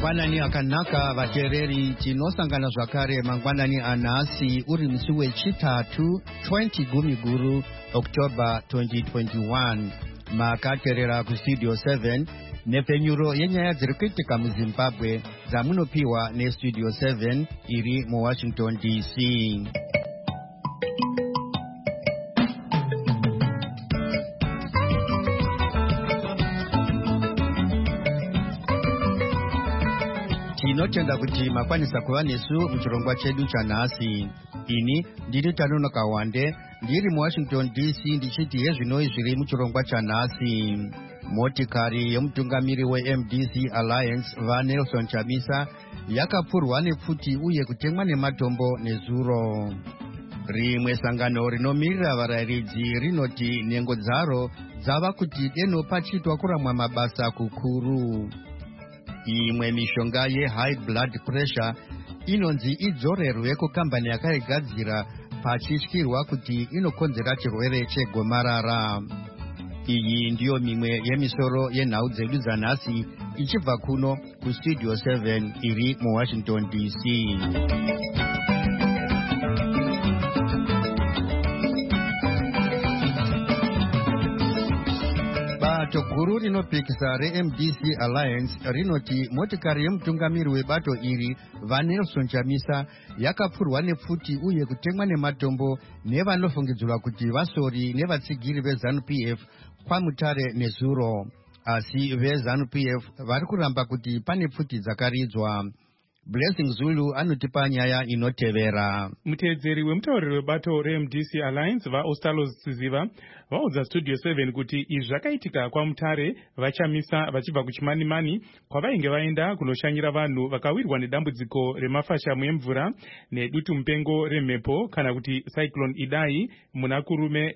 Mangwanani akanaka vatereri tinosangana zvakare mangwanani anhasi uri musi wechitatu 20 Gumiguru October 2021 makaterera kustudio 7 nepfenyuro yenyaya dziri kuitika muZimbabwe dzamunopiwa nestudio 7 iri muWashington DC. Tinotenda kuti makwanisa kuva nesu muchirongwa chedu chanhasi. Ini ndiri Tanonoka Wande ndiri muWashington DC ndichiti yezvinoi zviri muchirongwa chanhasi. Motikari yemutungamiri weMDC Alliance vaNelson Chamisa yakapfurwa nepfuti uye kutemwa nematombo nezuro. Rimwe sangano rinomirira varayiridzi rinoti nhengo dzaro dzava kuti deno pachiitwa kuramwa mabasa kukuru. Imwe mishonga yehigh blood pressure inonzi idzorerwe kukambani yakaigadzira pachityirwa kuti inokonzera chirwere chegomarara. Iyi ndiyo mimwe yemisoro yenhau dzedu dzanhasi ichibva kuno kustudio 7 iri muWashington DC. Bato guru rinopikisa reMDC Alliance rinoti motikari yemutungamiri webato iri vaNelson Chamisa yakapfurwa nepfuti uye kutemwa nematombo nevanofungidzirwa kuti vasori nevatsigiri veZANU-PF kwaMutare nezuro. Asi veZANU-PF vari kuramba kuti pane pfuti dzakaridzwa. Blessing Zulu anotipa nyaya inotevera. Muteedzeri wemutauriri webato reMDC Alliance vaOstalos Tsiziva vaudza studio 7 kuti izvi zvakaitika kwaMutare vaChamisa vachibva kuChimanimani kwavainge vaenda kunoshanyira vanhu vakawirwa nedambudziko remafashamu emvura nedutu mupengo remhepo kana kuti Cyclone Idai muna kurume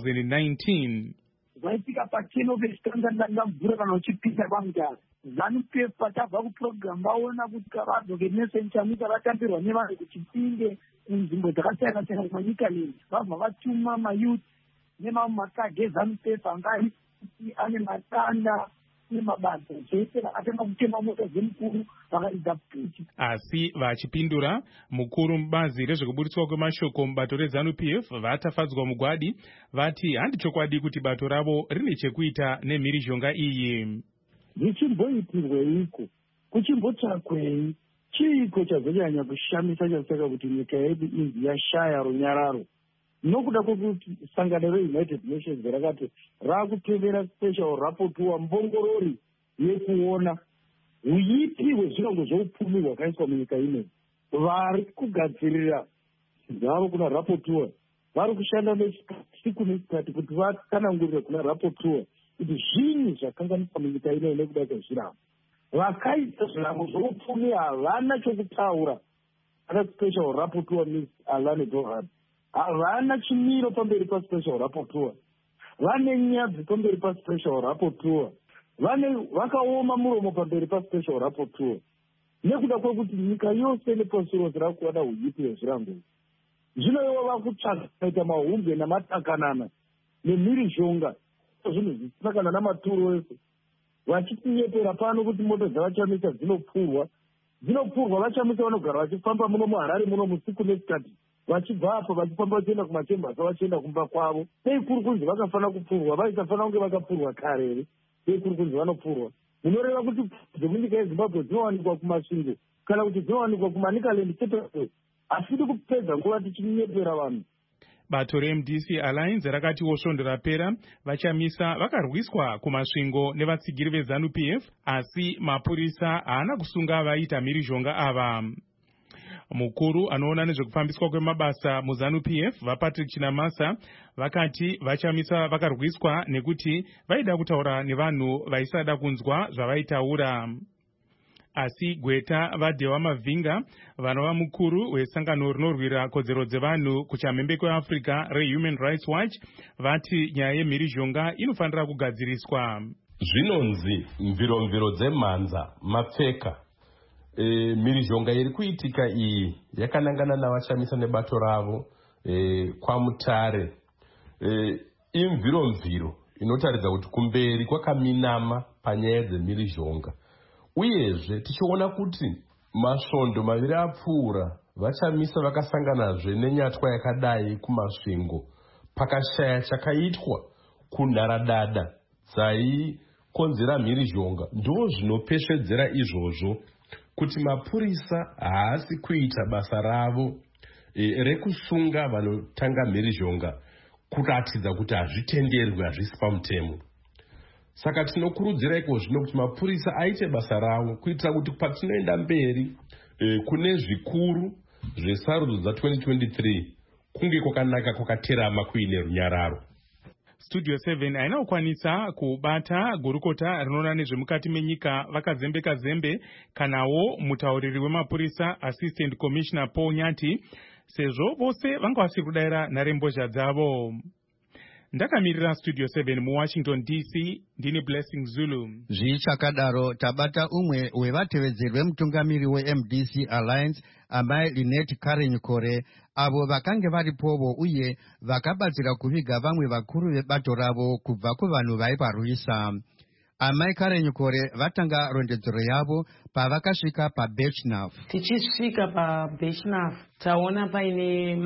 2019. Zvaitika pacheno vechitandandanga mvura kana uchipisa kwaMutare. ZANU-PF pachabva kuprogram vaona kuti vadzoke Nelson Chamisa vatambirwa nevanhu kuti tipinde kunzvimbo dzakasiyana siyana kumanyika leni. Vabva vatuma mayuth nemamwe makadhi eZANU-PF angai ane matanda nemabasa zvese vakatanga kutema mota dzemukuru vakaridza pfuti. Asi vachipindura mukuru mubazi rezvekuburitswa kwemashoko mubato reZANU-PF vatafadzwa mugwadi vati handi chokwadi kuti bato ravo rine chekuita nemhirizhonga iyi. Ndichimboitirweiko kuchimbotsvakwei chiiko chazonyanya kushamisa chasaka kuti nyika yedu inzi yashaya runyararo nokuda kwokuti sangano reUnited Nations rakati raakutevera special rapporteur mbongorori yekuona uipi hwezvirongo zvoupfumi hwakaiswa munyika ino. Vari kugadzirira zvavo kuna rapporteur vari kushanda nesiku nesikati kuti vatsanangurire kuna rapporteur kuti zvinyi zvakanganiswa munyika ino nekuda kwezviramo. Vakaita zviramo zvoupfumi havana chokutaura. Ana special rapporteur Ms. Alana Dohan havana chimiro pamberi paspecial rapporteur, vane nyadzi pamberi paspecial rapporteur, vakaoma muromo pamberi paspecial rapporteur nekuda kwekuti nyika yose nepasi rose rakuwana uipi hwezvirango. Zvino ivo vakutsvaga kuita mahumbe namatakanana nemhirizhonga zvinhu zvisina kana namaturo ese vachitinyepera pano kuti moto dzavachamisa dzinopfurwa vachamisa vanogara vachifamba muno muHarare muno musiku nesikati vachibva apo vachifamba vachienda kumachembasi vachienda kumba kwavo. Dei kuri kunzi vakafanira kupfurwa vaisafana kunge vakapfurwa kare here. Dei kuri kunzi vanopfurwa. Munoreva kuti dzemunyika yeZimbabwe dzinowanikwa kumasvingo kana kuti dzinowanikwa kuManicaland chete. Asidi kupedza nguva tichinyepera vanhu. Bato reMDC Alliance rakati svondo rapera vaChamisa vakarwiswa kumasvingo nevatsigiri veZANU-PF asi mapurisa haana kusunga vaita mhirizhonga ava. Mukuru anoona nezvekufambiswa kwemabasa muZANU-PF vaPatrick Chinamasa vakati vaChamisa vakarwiswa nekuti vaida kutaura nevanhu vaisada kunzwa zvavaitaura. Asi Gweta Vadhewa Mavhinga vanova mukuru wesangano rinorwira kodzero dzevanhu kuchamhembe kweAfrica reHuman Rights Watch vati nyaya yemhirizhonga inofanira kugadziriswa. Zvinonzi mviromviro dzemhanza mapfeka. Mhirizhonga iri kuitika iyi yakanangana navaChamisa nebato ravo kwaMutare. Imviromviro inotaridza kuti kumberi kwakaminama panyaya dzemhirizhonga. uyezve tichiona kuti masvondo maviri apfuura vachamisa vakasanganazve nenyatwa yakadai kumasvingo pakashaya chakaitwa kunharadada dzaikonzera mhirizhonga. ndo zvinopesvedzera izvozvo kuti mapurisa haasi kuita basa ravo rekusunga vanotanga mhirizhonga kuratidza kuti hazvitenderwi, hazvisi pamutemo. Saka tinokurudzira iko zvino kuti mapurisa aite basa ravo kuitira kuti patinoenda mberi kune zvikuru zvesarudzo dza2023 kunge kwakanaka kwakaterama kuine runyararo. Studio 7 haina kukwanisa kubata gurukota rinoona nezvemukati menyika vakazembeka zembe kanawo mutauriri wemapurisa Assistant Commissioner Paul Nyati, sezvo vose vanga vasiri kudayira nharembozha dzavo. Ndakamirira Studio 7 muWashington DC, ndini Blessing Zulu. Zvichakadaro tabata umwe wevatevedzeri vemutungamiri weMDC Alliance amai Lynette Karenyukore, avo vakange varipovo uye vakabatsira kuviga vamwe vakuru vebato ravo kubva kuvanhu vaivarwisa. Amai Karenyukore vatanga rondedzero yavo pavakasvika paBechnaf. Tichisvika paBechnaf taona paine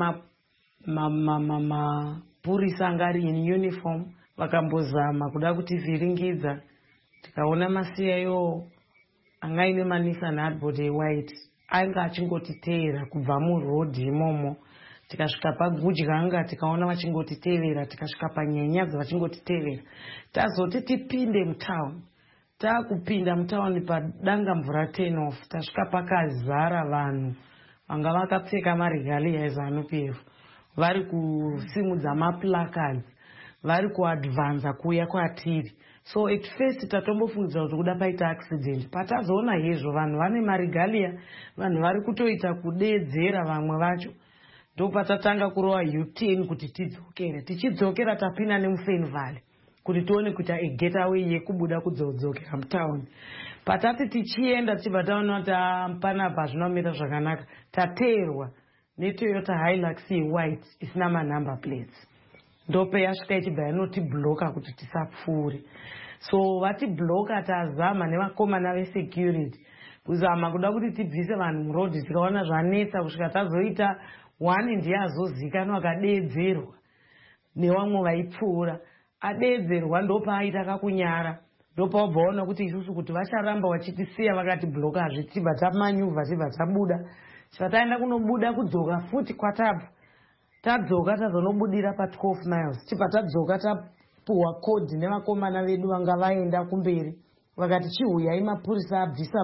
mapurisa angari in uniform vakambozama kuda kutivhiringidza. Tikaona masiyayo angaine maNissan hardboard white anga achingotiteera kubva murodhi imomo. Tikasvika paGudyanga tikaona vachingotitevera, tikasvika paNyenyadzo vachingotitevera. Tazoti tipinde mutown. Takupinda mutown padanga mvura 10 off. Tasvika pakazara vanhu vanga vakapfeka maregalia eZANU-PF, vari kusimudza maplacards, vari kuadvanza kuuya kwatiri. So at first tatombofungidza kuti kuda paita accident. Patazoona hezvo vanhu vane maregalia, vanhu vari kutoita kudeedzera vamwe vacho. Ndopatatanga kurova U10 kuti tidzokere. Tichidzokera tapinda nemuFen Valley kuti tione kuita getaway yekubuda kudzokera mutown. Patati tichienda tichibva taona kuti panapa zvinomira zvakanaka, tateerwa neToyota Hilux white isina manumber plates. Ndope yasvika ichibva yanotibloka kuti tisapfuure. So vatibloka tazama nevakomana vesecurity kuzama kuda kuti tibvise vanhu murodhi. Tikaona zvanetsa kusvika tazoita wani ndiye azozikanwa akadeedzerwa nevamwe vaipfuura. Adeedzerwa ndopaaita kakunyara. Ndopabvaona kuti isusu kuti vacharamba vachitisiya vakatibloka hazvitibva tamanyuvha tibva tabuda. Chibva taenda kunobuda kudzoka futi kwatabva. Tadzoka tazonobudira pa12 miles. Chibva tadzoka tapuhwa code nevakomana vedu vanga vaenda kumberi. Vakati chihuyai mapurisa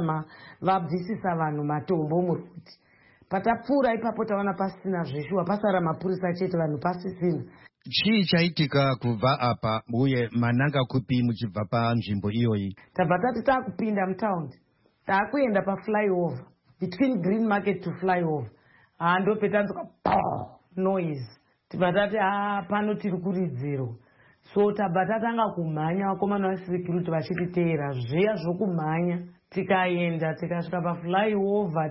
vabvisisa vanhu matombo murodhi. Patapfuura ipapo taona pasina zveshuwa, pasara mapurisa chete, vanhu pasisina. Chii chaitika kubva apa uye mananga kupi muchibva panzvimbo iyoyi? Tabva tati taakupinda mutown, taakuenda paflyover between Green Market to flyover. Ndopetanzwa noise. Tibva tati pano tiri kuridzirwa. So tabva tatanga kumhanya, vakomana vesecurity vachititeera zviya zvokumhanya. Tikaenda tikasvika paflyover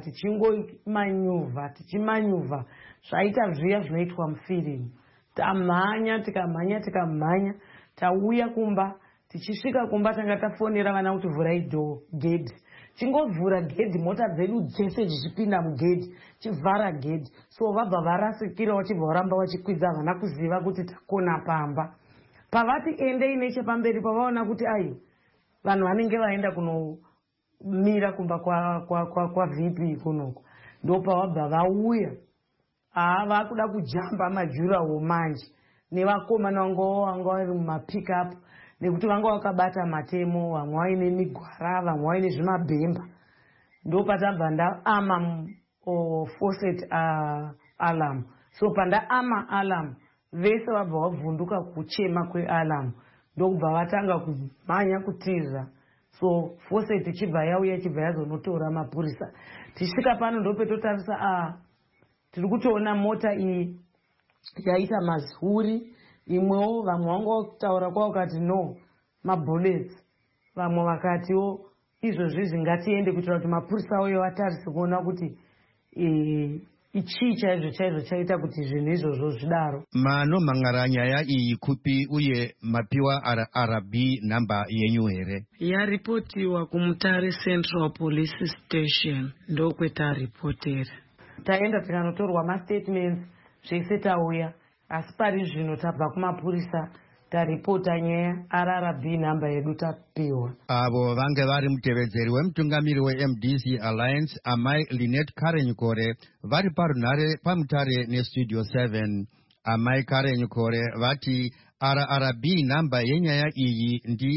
tichimanyuvha zvaita zviya zvinoitwa mufirimu. Tamhanya tikamhanya tauya kumba. Tichisvika kumba tanga tafonera vana kuti vhurai gedhi. Chingovhura gedhi, mota dzedu dzese dzichipinda mugedhi, chivhara gedhi. So vabva varasikira vachibva varamba vachikwidza, havana kuziva kuti takona pamba. Pavati endei nechepamberi pavaona kuti ayo vanhu vanenge vaenda kunomira kumba kwa VP kunoko. Ndopavabva vauya. Vakuda kujamba majurawo manje nevakomana vanga vari mumapickup nekuti vanga vakabata matemo, vamwe vaine migwara, vamwe vaine zvimabhemba. Ndopatabva ndaama faucet alarm. So pandaama alarm vese vabva vavhunduka kuchema kwealarm. Ndokubva vatanga kumhanya kutiza. So faucet ichibva yauya ichibva yazonotora mapurisa. Tisvika pano ndopetotarisa tiri kutoona mota iyi yaita mazuri. Imwewo vamwe vanga kutaura kwavo kati no mabullets, vamwe vakatiwo izvozvi ngatiende kuitira kuti mapurisa uyo vatarise kuona kuti ichii chaizvo chaizvo chaita kuti zvinhu izvozvo zvidaro. manomhan'ara nyaya iyi kupi uye mapiwa RRB nhamba yenyu here? Yaripotiwa kuMutare Central Police Station ndokwetaripotera. Taenda tikanotorwa mastatements zvese tauya, asi pari zvino tabva kumapurisa taripota nyaya, RRB nhamba yedu tapiwa. Avo vange vari mutevedzeri wemutungamiri weMDC Alliance amai Lynette Karenyukore vari parunhare pamutare nestudio 7. Amai Karenyukore vati RRB nhamba yenyaya iyi ndi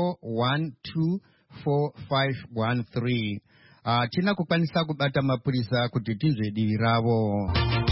4124513. Hatina kukwanisa kubata mapurisa kuti tinzwe divi ravo.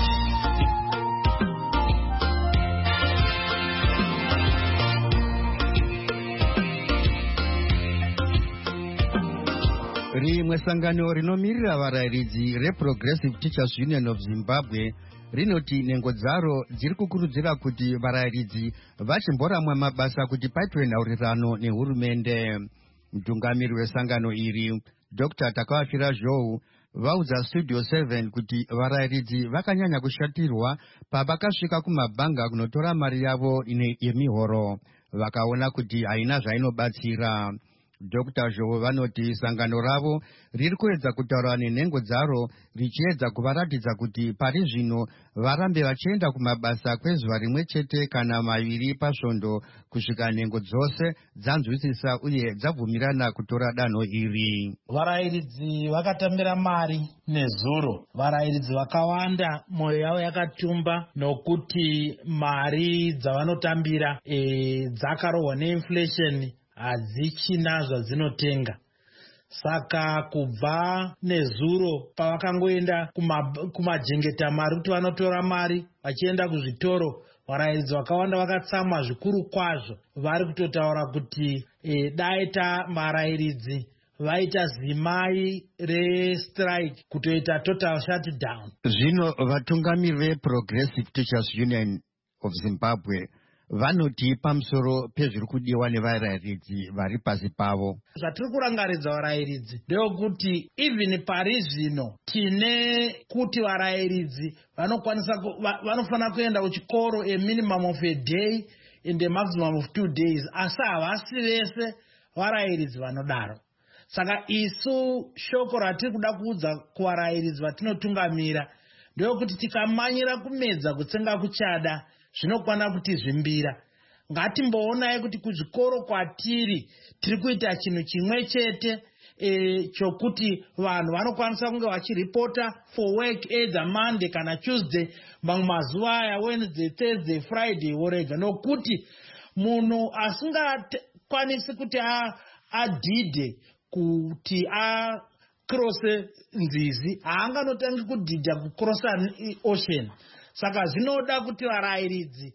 Rimwe sangano rinomirira varayiridzi reProgressive Teachers Union of Zimbabwe rinoti nhengo dzaro dziri kukurudzira kuti varayiridzi vachimboramwa mabasa kuti paitwe nhaurirano nehurumende. Mutungamiri wesangano iri Dr. Takawafira Zhou vaudza Studio 7 kuti varayiridzi vakanyanya kushatirwa pavakasvika kumabhanga kunotora mari yavo yemihoro, vakaona kuti haina zvainobatsira. Dr. Zhou vanoti sangano ravo riri kuedza kutaura nenhengo dzaro richiedza kuvaratidza kuti pari zvino varambe vachienda kumabasa kwezuva rimwe chete kana maviri pasvondo kusvika nhengo dzose dzanzwisisa uye dzabvumirana kutora danho iri. Varayiridzi vakatambira mari nezuro. Varayiridzi vakawanda mwoyo yavo yakatumba nokuti mari dzavanotambira dzakarohwa neinflation, hadzichina zvadzinotenga. Saka kubva nezuro pavakangoenda kumajengeta mari kuti vanotora mari vachienda kuzvitoro, varayiridzi vakawanda vakatsamwa zvikuru kwazvo. Vari kutotaura kuti daita varayiridzi vaita zimai restrike kutoita total shutdown. Zvino vatungamiri veProgressive Teachers Union of Zimbabwe vanoti pamusoro pezviri kudiwa nevarayiridzi vari pasi pavo. Zvatiri kurangaridza varayiridzi ndeyekuti even pari zvino tine kuti varayiridzi vanofana kuenda kuchikoro a minimum of a day and a maximum of 2 days, asi havasi vese varayiridzi vanodaro. Saka isu shoko ratiri kuda kuudza kuvarayiridzi vatinotungamira ndeyekuti tikamanyira kumedza kutsenga kuchada zvinokwana kuti zvimbira. Ngatimboonai kuti kuzvikoro kwatiri tiri kuita chinhu chimwe chete chokuti vanhu vanokwanisa kunge vachiripota for work either Monday kana Tuesday, mamwe mazuva aya Wednesday, Thursday, Friday worega, nokuti munhu asingakwanisi kuti adhidhe kuti akrose nzizi haanganotangi kudhidha kukrosa ocean. Saka zvinoda kuti varayiridzi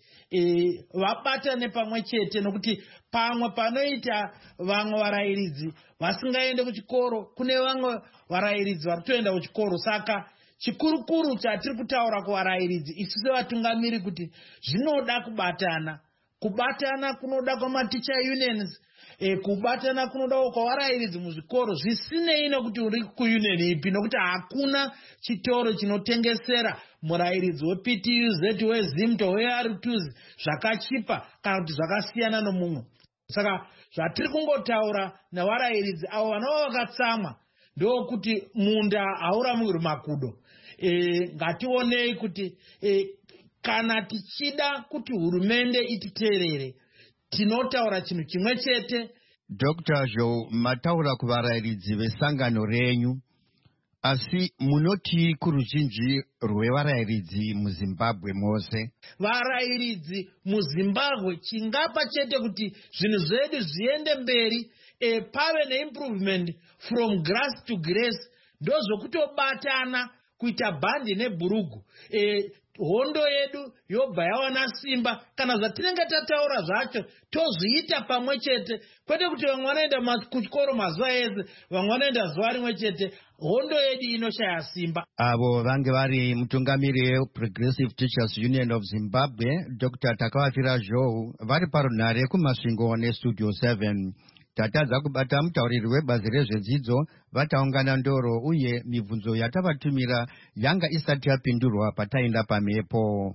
vabatane pamwe chete, nokuti pamwe panoita vamwe varayiridzi vasingaende kuchikoro kune vamwe varayiridzi vari kutoenda kuchikoro. Saka chikurukuru chatiri kutaura kuvarayiridzi isu sevatungamiri kuti zvinoda kubatana. Kubatana kunoda kwamaticha unions, kubatana kunoda kwavarayiridzi muzvikoro zvisinei nekuti uri kuunion ipi, nokuti hakuna chitoro chinotengesera murayiridzi wePTUZ, weZimto, weR2s zvakachipa kana kuti zvakasiyana nomumwe. Saka zvatiri kungotaura navarayiridzi avo vanova vakatsamwa ndokuti munda hauramwirwi makudo. Ngationei kuti kana tichida kuti hurumende ititeerere tinotaura chinhu chimwe chete. Dr. Zhou, mataura kuvarayiridzi vesangano renyu, asi munoti kuruzhinji rwevarayiridzi muZimbabwe mose? Varayiridzi muZimbabwe chingapa chete kuti zvinhu zvedu zviende mberi, pave neimprovement from grass to grace, ndozvokutobatana kuita bhandi nebhurugu. Hondo yedu yobva yawana simba. Kana zvatinenge tataura zvacho tozviita pamwe chete, kwete kuti vamwe vanoenda kuchikoro mazuva ese, vamwe vanoenda zuva rimwe chete. Hondo yedu inoshaya simba. Avo vange vari mutungamiri weProgressive Teachers Union of Zimbabwe Dr. Takawafira Zhou vari parunhare kumasvingo nestudio 7. tatadza kubata mutauriri webazi rezvedzidzo vataungana ndoro uye mibvunzo yatavatumira yanga isati yapindurwa pataenda pamhepo.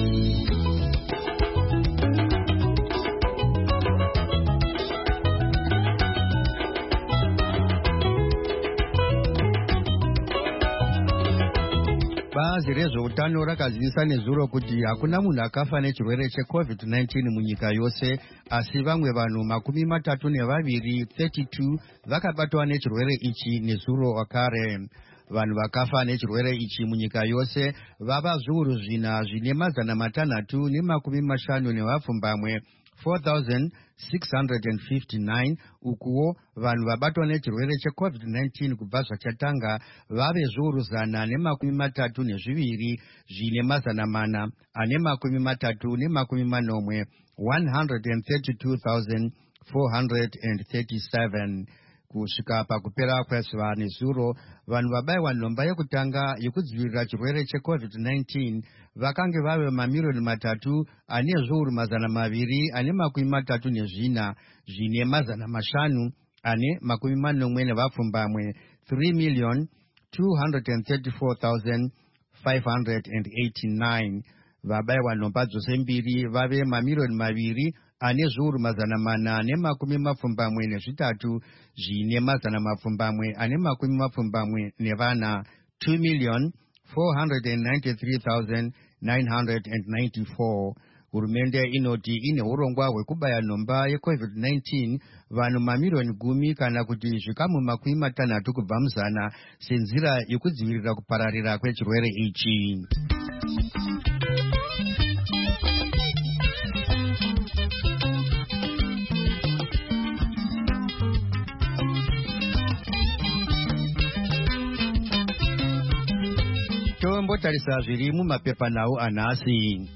Bazi rezveutano rakazivisa nezuro kuti hakuna munhu akafa nechirwere cheCovid-19 munyika yose, asi vamwe vanhu 32 32 vakabatwa nechirwere ichi nezuro wakare. Vanhu vakafa nechirwere ichi munyika yose vava zviuru 4,650 4,659 ukuwo vanhu vabatwa nechirwere cheCovid-19 kubva zvachatanga vave zviuru 132 132,437. Kusvika pakupera kwezuva nezuro, vanhu vabayiwa nhomba yekutanga yekudzivirira chirwere cheCovid-19 vakange vave 3,234,584 3,234,589. Vabayiwa nhomba dzose mbiri vave 2,473,774 2,493,994. Hurumende inoti ine urongwa hwekubaya nhomba yeCovid-19 vanhu 10,000,000 kana kuti zvikamu 60 kubva muzana senzira yekudzivirira kupararira kwechirwere ichi. Tombotarisa zviri mumapepanhau anhasi.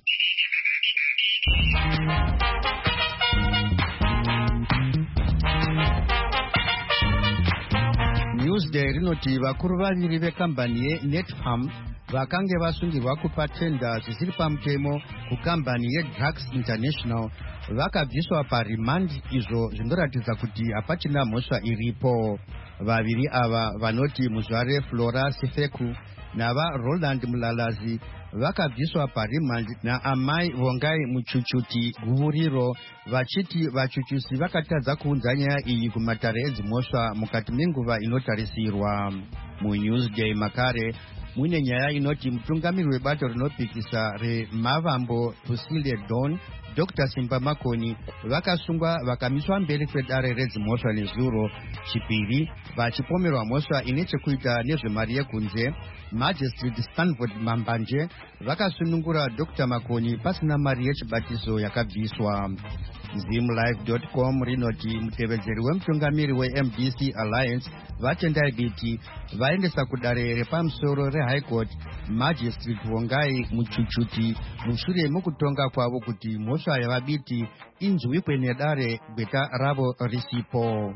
Newsday rinoti vakuru vaviri vekambani yeNetfarm vakange vasungirwa kupa tenda zvisiri pamutemo kukambani yeDrugs International vakabviswa parimand, izvo zvinoratidza kuti hapachina mhosva iripo. Vaviri ava vanoti muzvare Flora Sifeku navaRoland Mulalazi vakabviswa parimand naamai Vongai Muchuchuti Guvuriro vachiti vachuchusi vakatadza kuunza nyaya iyi kumatare edzimhosva mukati menguva inotarisirwa. MuNewsday makare mune nyaya inoti mutungamiri webato rinopikisa reMavambo Pusile Don Dr. Simba Makoni vakasungwa vakamiswa mberi kwedare redzimhosva nezuro chipiri vachipomerwa mhosva ine chekuita nezvemari yekunze. Magistrate Stanford Mambanje vakasunungura Dr. Makoni pasina mari yechibatiso yakabviswa. Zimlife.com rinoti mutevedzeri wemutungamiri weMDC Alliance vatendai biti vaendesa kudare repamusoro reHigh Court Magistrate Vongai Muchuchuti mushure mukutonga kwavo kuti mhosva yavabiti inzwikwe nedare gweta ravo risipo.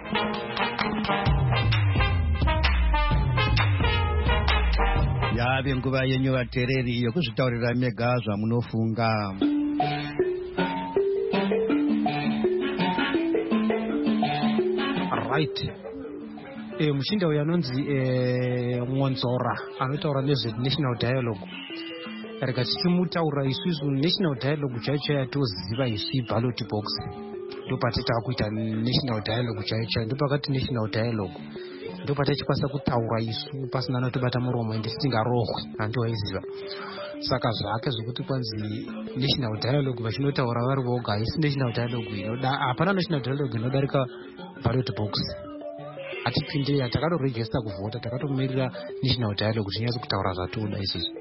Yave nguva yenyu vateereri yokuzvitaurira mega zvamunofunga. Right. Mushinda uyu anonzi Ngonzora anotaura nezveNational Dialogue. Rega tichimutaura isusu National Dialogue chaicho yatoziva isu ballot box. Ndopatitava kuita National Dialogue chaicho, ndopakati National Dialogue. Ndopatachikwanisa kutaura isu pasina anotobata muromo ende tisingarohwe andoiziva. Saka zvake zvokuti kwanzi National Dialogue vachinotaura vari voga, isi National Dialogue hapana National Dialogue inodarika ballot box. Atipindei takatorejista kuvhota, takatomirira National Dialogue kuti inyatso kutaura zvatoda isusu.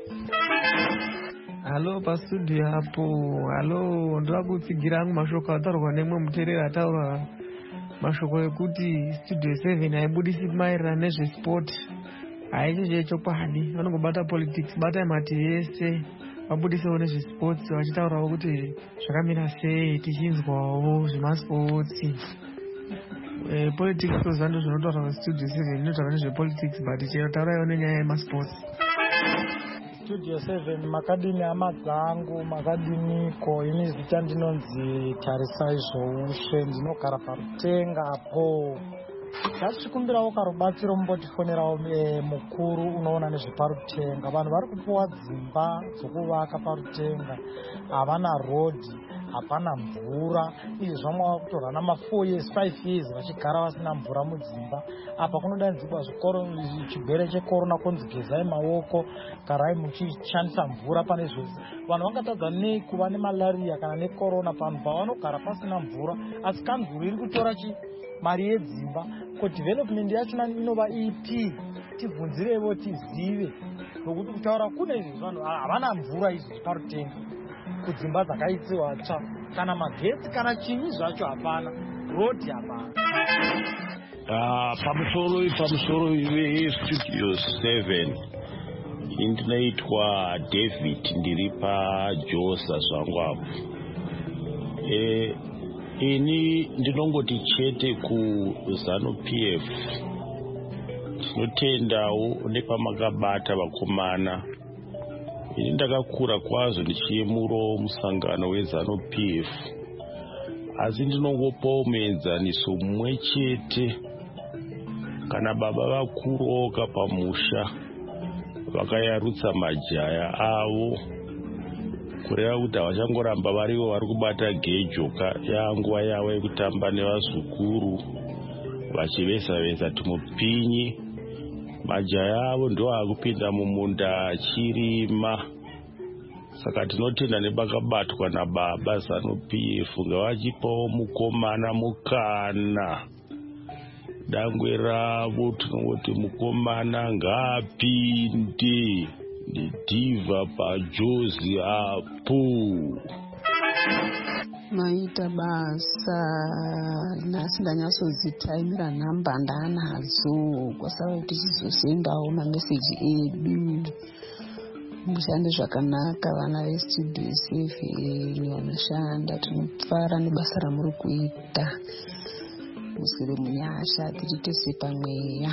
Halo pastudio hapo. Halo, ndoda kutsigira hangu mashoko ataurwa nemwe muteereri ataura mashoko ekuti studio 7 haibudisi maererano nezvesport. Haicho chokwadi, vanongobata politics, bata mati yese vabudisewo nezvesports vachitaurawo kuti zvakamira sei, tichinzwawo zvemasports. Politics tozando zvinotaura studio 7 inotaura nezvepolitics but chero tauraiwo nenyaya yemasports. Studio 7 makadini hama dzangu makadiniko. Ini zita ndinonzi Tarisai Zvoushe, ndinogara parutengapo. Ndachikumbirawo karubatsiro mumbotifonerawo mukuru unoona nezveparutenga. Vanhu vari kupuwa dzimba dzokuvaka parutenga, havana rodhi, hapana mvura. Izvi zvamwe vava kutorwa nama4 years 5 years vachigara vasina mvura mudzimba. Apa kunodanzirwa chigwere chekorona kunzi gezai maoko, garai muchishandisa mvura pane zvose. Vanhu vangatadza nei kuva nemalariya kana nekorona panhu pavanogara pasina mvura, asi kanzuru iri kutora mari yedzimba. Ko development yachona inova ipi? Tibvunzirevo tizive, nokuti kutaura kune izvi vanhu havana mvura izvi parutenga kudzimba dzakaitsiwa tsva, kana magetsi kana chinyi zvacho hapana, rodhi hapana. Pamusoro veStudio 7 ndinoitwa David, ndiri paJosa zvangu apo. Ini ndinongoti chete kuZANU-PF, tinotendawo nepamakabata vakomana. Ini ndakakura kwazvo ndichiyemurawo musangano weZANU-PF, asi ndinongopawo muenzaniso mumwe chete. Kana baba vakuru oka pamusha vakayarutsa majaya avo, kureva kuti havachangoramba varivo vari kubata gejoka, yanguva yavo yekutamba nevazukuru vachivesa-vesa tumupinyi. Majaya avo ndo akupinda mumunda achirima. Saka tinotenda nebakabatwa nababa ZANU-PF ngavachipawo mukomana mukana. Dangwe ravo tinongoti mukomana ngaapinde ndidhivha pajozi apo. Maita basa nhasi ndanyatsozitaimira nhamba ndanadzo kwasava kuti tichizosendawo mameseji edu. Mushande zvakanaka vana veStudio 7 vanoshanda, tinopfara nebasa ramuri kuita. Musiri munyasha tichitese pamweya.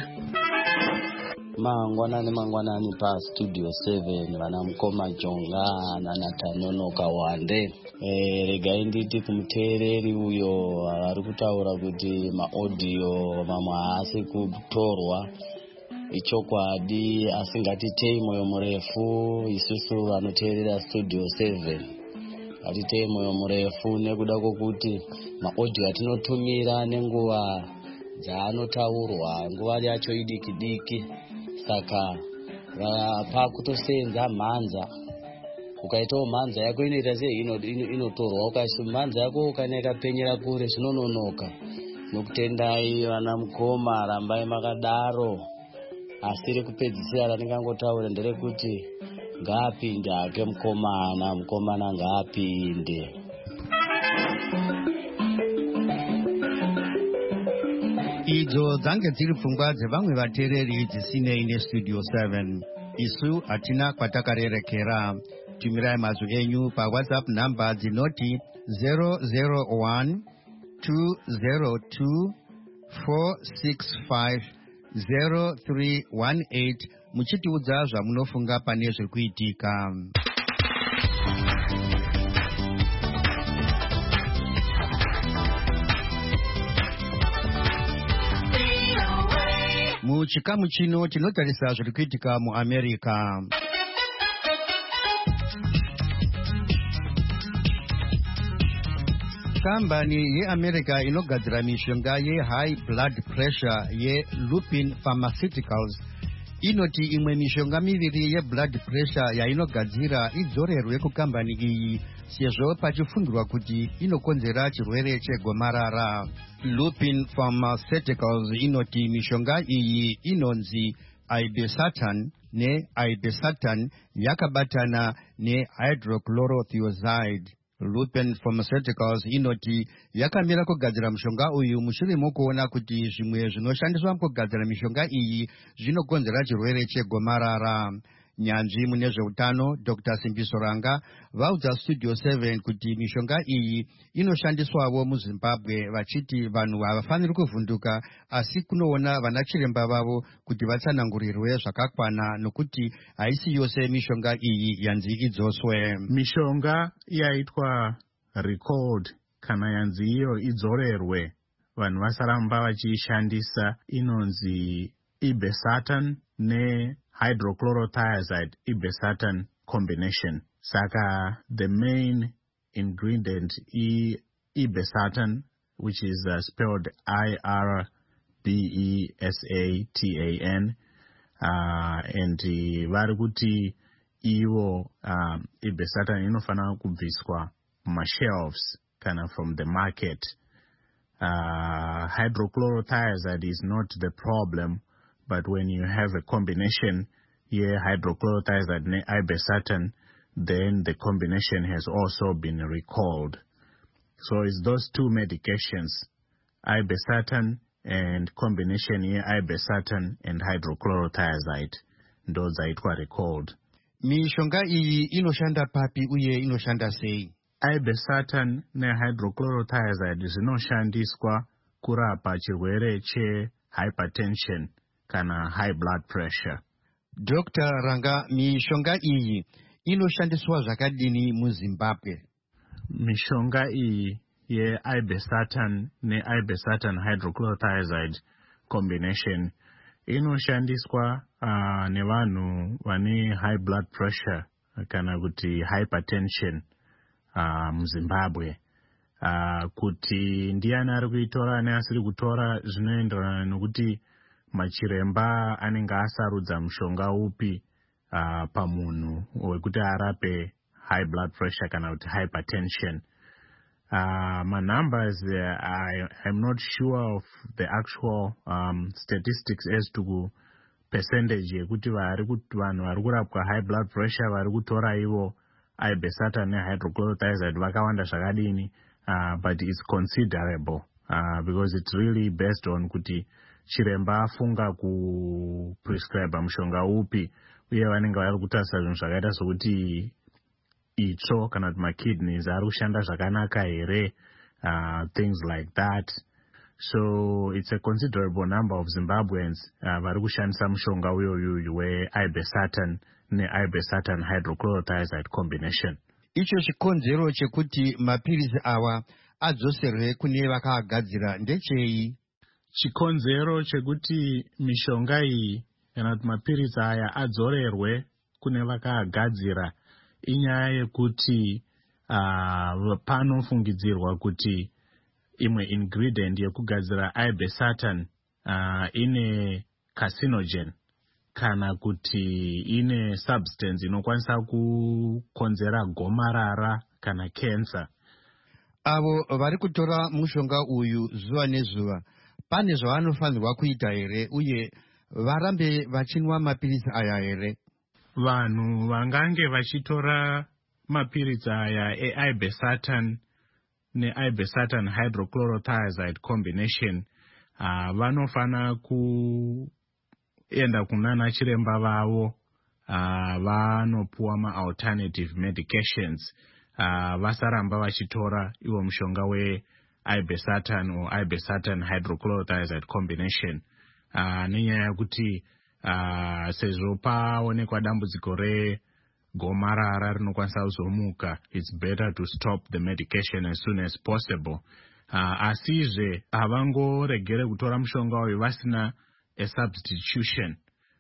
Mangwanani paStudio 7 vana Mukoma Jonga naNatanonoka Wande. Regai nditi kumuteereri uyo ari kutaura kuti maaudio mamwe haasi kutorwa. Ichokwadi, asi ngatitei moyo murefu isusu vanoteerera Studio 7. Ngatitei moyo murefu nekuda kwokuti maaudio atinotumira nenguva dzaanotaurwa nguva yacho idiki-diki. Saka pakutosenza mhanza, ukaitawo mhanza yako inoita sei inotorwa, ukaisa mhanza yako kana ikapenyera kure zvinononoka. Nokutendai vana Mukoma, rambai makadaro. Asi rekupedzisira randingangotaura nderekuti ngaapinde hake mukomana ngaapinde. Idzo dzange dziri pfungwa dzevamwe vateereri dzisinei neStudio 7. Isu hatina kwatakarerekera. Tumirai mazwi enyu paWhatsApp namba dzinoti 001 202 465 0318 muchitiudza zvamunofunga pane zviri kuitika. Muchikamu chino tinotarisa zviri kuitika muAmerica. Kambani yeAmerica inogadzira mishonga yehigh blood pressure yeLupin Pharmaceuticals inoti imwe mishonga miviri yeblood pressure yainogadzira idzorerwe kukambani iyi sezvo pachifungirwa kuti inokonzera chirwere chegomarara. Lupin Pharmaceuticals inoti mishonga iyi inonzi Irbesartan ne-Irbesartan yakabatana ne-hydrochlorothiazide. Lupin Pharmaceuticals inoti yakamira kugadzira mushonga uyu mushure mokuona kuti zvimwe zvinoshandiswa mukugadzira mishonga iyi zvinokonzera chirwere chegomarara. nyanzvi mune zveutano Dr. Simbiso Ranga vaudza Studio 7 kuti mishonga iyi inoshandiswawo muZimbabwe, vachiti vanhu havafaniri kuvhunduka asi kunoona vana chiremba vavo kuti vatsanangurirwe zvakakwana, nokuti haisi yose mishonga iyi yanzi idzoswe. Mishonga yaitwa recalled kana yanzi iyo idzorerwe vanhu vasaramba vachiishandisa inonzi irbesartan nehydrochlorothiazide irbesartan combination. Saka the main ingredient irbesartan, which is spelled IRBESATAN, and vari kuti ivo irbesartan inofanira kubviswa mashelves kana from the market. Hydrochlorothiazide is not the problem, but when you have a combination here, hydrochlorothiazide and irbesartan, then the combination has also been recalled. So it's those two medications, irbesartan and combination here, irbesartan and hydrochlorothiazide, those are recalled. Mishonga iyi inoshanda papi uye inoshanda sei? Irbesartan nehydrochlorothiazide zinoshandiswa kurapa chirwere chehypertension kana high blood pressure. Dr. Ranga, mishonga iyi inoshandiswa zvakadini muZimbabwe? Mishonga iyi ye-irbesartan ne-irbesartan hydrochlorothiazide combination inoshandiswa nevanhu vane high blood pressure kana kuti hypertension muZimbabwe. Kuti ndiani ari kuitora neasiri kutora zvinoenderana nokuti machiremba anenge asarudza mushonga upi pamunhu wekuti arape high blood pressure kana kuti hypertension. My numbers, I'm not sure of the actual statistics as to percentage yekuti vanhu vari kurapwa high blood pressure vari kutora ivo irbesartan nehydrochlorothiazide vakawanda zvakadini, but it's considerable because it's really based on kuti chiremba afunga kuprescribe mushonga upi uye vanenge vari kutarisa zvinhu zvakaita sokuti itsvo kana kuti makidneys ari kushanda zvakanaka here, things like that. So it's a considerable number of Zimbabweans vari kushandisa mushonga uyoyu we-irbesartan ne-irbesartan hydrochlorothiazide combination. Icho chikonzero chekuti mapirizi awa adzoserwe kune vakaagadzira ndechei? Chikonzero chekuti mishonga iyi kana kuti mapirizi aya adzorerwe kune vakaagadzira inyaya yekuti panofungidzirwa kuti imwe ingredient yekugadzira irbesartan ine carcinogen kana kuti ine substance inokwanisa kukonzera gomarara kana cancer. Avo vari kutora mushonga uyu zuva nezuva pane zvavanofanirwa kuita here uye varambe vachinwa mapirizi aya here? Vanhu vangange vachitora mapirizi aya e-irbesartan ne-irbesartan hydrochlorothiazide combination vanofana kuenda kunana chiremba vavo vanopuwa ma-alternative medications, vasaramba vachitora iwo mushonga we-irbesartan or irbesartan hydrochlorothiazide combination nenyaya yekuti sezvo paonekwa dambudziko regomarara rinokwanisa kuzomuka, it's better to stop the medication as soon as possible. Asizve havangoregere kutora mushonga uyu vasina a substitution,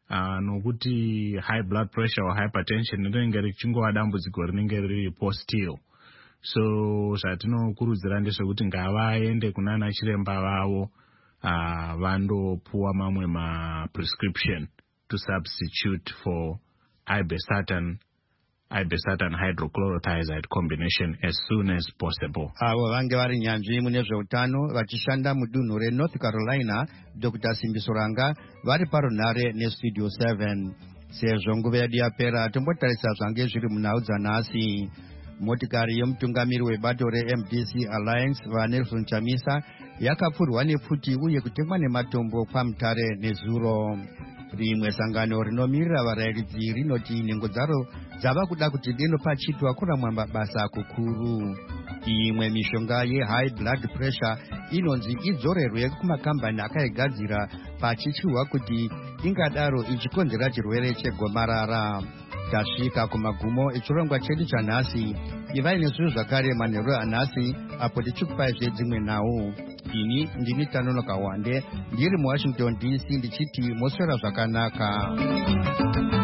nokuti high blood pressure or hypertension rinenge richingova dambudziko rinenge riripo still. So zvatinokurudzira ndezvekuti ngavaende kunana chiremba vavo vandopuwa mamwe ma-prescription to substitute for irbesartan hydrochlorothiazide combination as soon as possible. Avo vange vari nyanzvi mune zveutano vachishanda mudunhu reNorth Carolina, Dr. Simbiso Ranga vari parunhare neStudio 7. Sezvo nguva yedu yapera, tombotarisa zvange zviri munhau dzanhasi. Motikari yemutungamiri webato reMDC Alliance vaNelson Chamisa yakapfurwa nepfuti uye kutengwa nematombo paMutare nezuro. rimwe sangano rinomirira varayiridzi rinoti nhengo dzaro dzava kuda kuti deno pachitwa kuramwa mabasa kukuru. Imwe mishonga yehigh blood pressure inonzi idzorerwe kumakambani akaigadzira pachichiwa kuti ingadaro ichikonzera chirwere chegomarara. Tasvika kumagumo echirongwa chedu chanhasi. Ivai nesu zvakare manheru anhasi apo tichikupaizve dzimwe nhau. Ini ndini Tanonoka Wande ndiri muWashington DC ndichiti moswera zvakanaka.